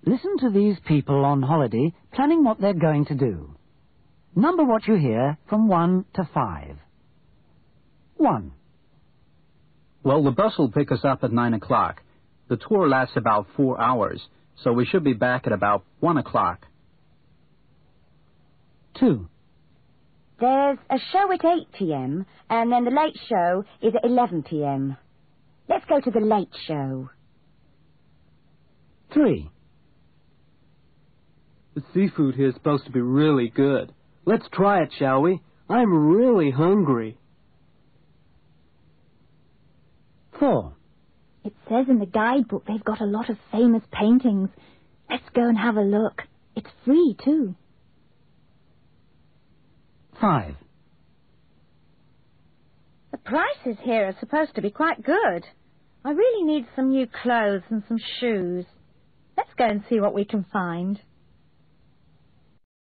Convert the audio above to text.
Listen to these people on holiday planning what they're going to do. Number what you hear from 1 to 5. 1. Well, the bus will pick us up at 9 o'clock. The tour lasts about 4 hours, so we should be back at about 1 o'clock. 2. There's a show at 8 p.m. and then the late show is at 11 p.m. Let's go to the late show. 3. The seafood here is supposed to be really good. Let's try it, shall we? I'm really hungry. 4. It says in the guidebook they've got a lot of famous paintings. Let's go and have a look. It's free, too. 5. The prices here are supposed to be quite good. I really need some new clothes and some shoes. Let's go and see what we can find.